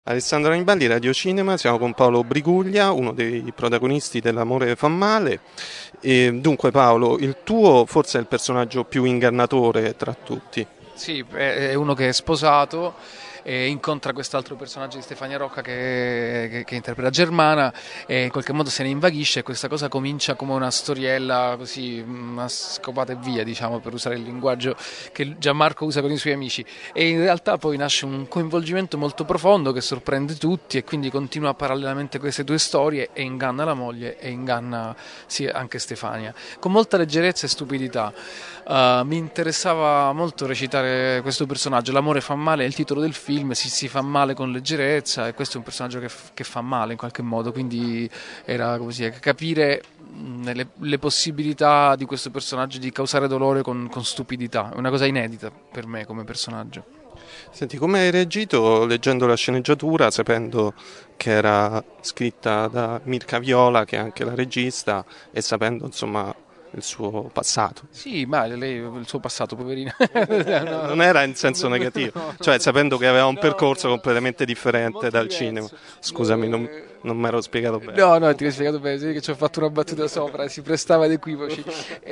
Alessandro Anibaldi, Radio Cinema, siamo con Paolo Briguglia, uno dei protagonisti dell'Amore fa male. E dunque Paolo, il tuo forse è il personaggio più ingannatore tra tutti. Sì, è uno che è sposato e incontra quest'altro personaggio di Stefania Rocca che interpreta Germana e in qualche modo se ne invaghisce e questa cosa comincia come una storiella così, una scopata e via, diciamo, per usare il linguaggio che Gianmarco usa con i suoi amici, e in realtà poi nasce un coinvolgimento molto profondo che sorprende tutti e quindi continua parallelamente queste due storie e inganna la moglie e inganna sì, anche Stefania con molta leggerezza e stupidità. Mi interessava molto recitare questo personaggio. L'amore fa male è il titolo del film, si fa male con leggerezza e questo è un personaggio che fa male in qualche modo, quindi era così, capire le possibilità di questo personaggio di causare dolore con stupidità. È una cosa inedita per me come personaggio. Senti, come hai reagito leggendo la sceneggiatura, sapendo che era scritta da Mirka Viola, che è anche la regista, e sapendo insomma il suo passato? Sì, ma lei il suo passato, poverina. No, Non era in senso negativo, no, cioè sapendo che aveva un no, percorso no, completamente differente molto dal cinema. diverso. Scusami, non mi ero spiegato bene. No, ti ho spiegato bene, sì, che ci ho fatto una battuta sopra, si prestava ad equivoci.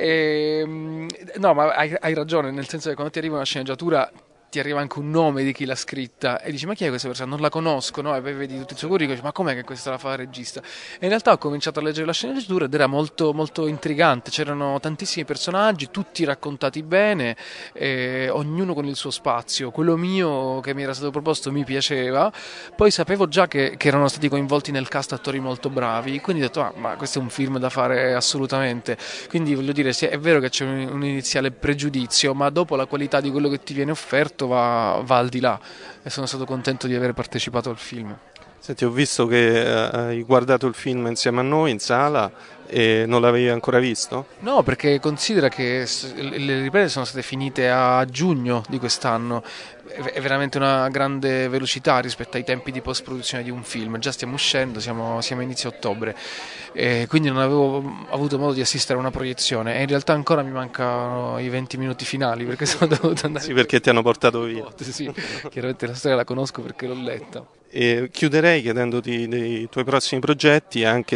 No, ma hai ragione, nel senso che quando ti arriva una sceneggiatura ti arriva anche un nome di chi l'ha scritta e dici ma chi è questa persona? Non la conosco, no? E poi vedi tutto il suo curriculum e dici ma com'è che questa la fa la regista? E in realtà ho cominciato a leggere la sceneggiatura ed era molto, molto intrigante, c'erano tantissimi personaggi, tutti raccontati bene, ognuno con il suo spazio, quello mio che mi era stato proposto mi piaceva, poi sapevo già che erano stati coinvolti nel cast attori molto bravi, quindi ho detto ma questo è un film da fare assolutamente, quindi voglio dire sì, è vero che c'è un iniziale pregiudizio, ma dopo la qualità di quello che ti viene offerto va al di là e sono stato contento di aver partecipato al film. Senti, ho visto che hai guardato il film insieme a noi in sala e non l'avevi ancora visto? No, perché considera che le riprese sono state finite a giugno di quest'anno, è veramente una grande velocità rispetto ai tempi di post-produzione di un film, già stiamo uscendo, siamo a inizio ottobre, quindi non avevo avuto modo di assistere a una proiezione e in realtà ancora mi mancano i 20 minuti finali perché sono dovuto andare. Sì, perché ti hanno portato via. Sì, chiaramente la storia la conosco perché l'ho letta. E chiuderei chiedendoti dei tuoi prossimi progetti e anche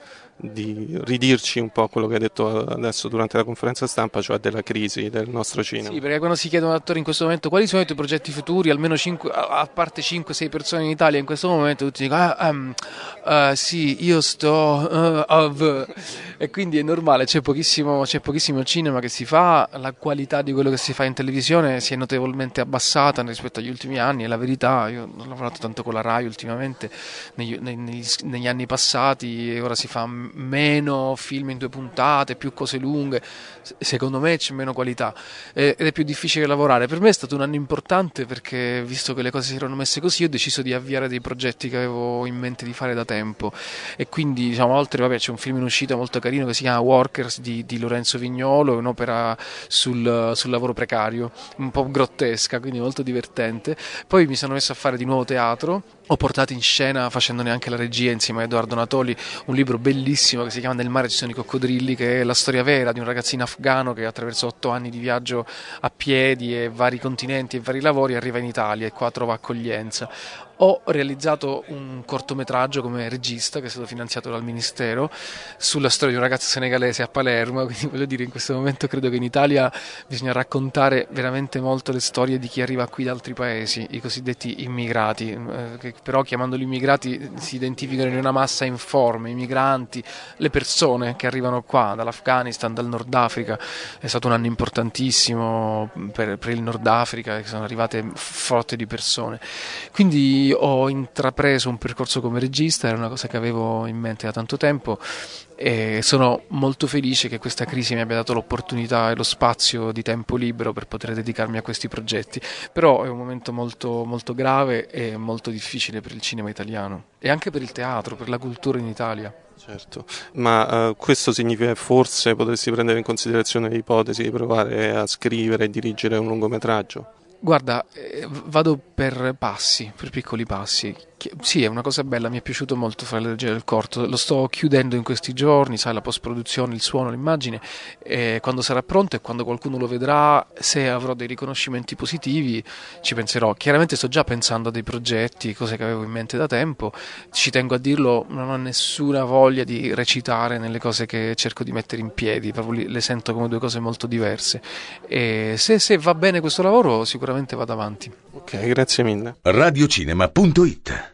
di ridirci un po' quello che hai detto adesso durante la conferenza stampa, cioè della crisi del nostro cinema. Sì, perché quando si chiedono ad attori in questo momento quali sono i tuoi progetti futuri, almeno 5, a parte 5-6 persone in Italia in questo momento, tutti dicono sì, io sto e quindi è normale, c'è pochissimo cinema che si fa, la qualità di quello che si fa in televisione si è notevolmente abbassata rispetto agli ultimi anni, è la verità. Io ho lavorato tanto con la Rai ultimamente, negli anni passati, e ora si fa meno film in 2 puntate, più cose lunghe, secondo me c'è meno qualità ed è più difficile lavorare. Per me è stato un anno importante perché visto che le cose si erano messe così ho deciso di avviare dei progetti che avevo in mente di fare da tempo e quindi diciamo oltre c'è un film in uscita molto carino che si chiama Workers di Lorenzo Vignolo, è un'opera sul lavoro precario, un po' grottesca, quindi molto divertente. Poi mi sono messo a fare di nuovo teatro, ho portato in scena facendone anche la regia insieme a Edoardo Natoli un libro bellissimo che si chiama Nel mare ci sono i coccodrilli, che è la storia vera di un ragazzino afgano che attraverso 8 anni di viaggio a piedi e vari continenti e vari lavori arriva in Italia e qua trova accoglienza. Ho realizzato un cortometraggio come regista che è stato finanziato dal Ministero sulla storia di un ragazzo senegalese a Palermo, quindi voglio dire in questo momento credo che in Italia bisogna raccontare veramente molto le storie di chi arriva qui da altri paesi, i cosiddetti immigrati, che però chiamandoli immigrati si identificano in una massa informe, i migranti, le persone che arrivano qua dall'Afghanistan, dal Nord Africa. È stato un anno importantissimo per il Nord Africa, che sono arrivate frotte di persone, quindi ho intrapreso un percorso come regista, era una cosa che avevo in mente da tanto tempo e sono molto felice che questa crisi mi abbia dato l'opportunità e lo spazio di tempo libero per poter dedicarmi a questi progetti, però è un momento molto, molto grave e molto difficile per il cinema italiano e anche per il teatro, per la cultura in Italia. Certo, ma questo significa che forse potresti prendere in considerazione l'ipotesi di provare a scrivere e dirigere un lungometraggio? Guarda, vado per passi, per piccoli passi. Sì, è una cosa bella, mi è piaciuto molto fare la regia del corto, lo sto chiudendo in questi giorni, sai, la post-produzione, il suono, l'immagine, e quando sarà pronto e quando qualcuno lo vedrà, se avrò dei riconoscimenti positivi, ci penserò. Chiaramente sto già pensando a dei progetti, cose che avevo in mente da tempo, ci tengo a dirlo, non ho nessuna voglia di recitare nelle cose che cerco di mettere in piedi, proprio le sento come due cose molto diverse. E se va bene questo lavoro, sicuramente vado avanti. Ok, grazie mille. Radiocinema.it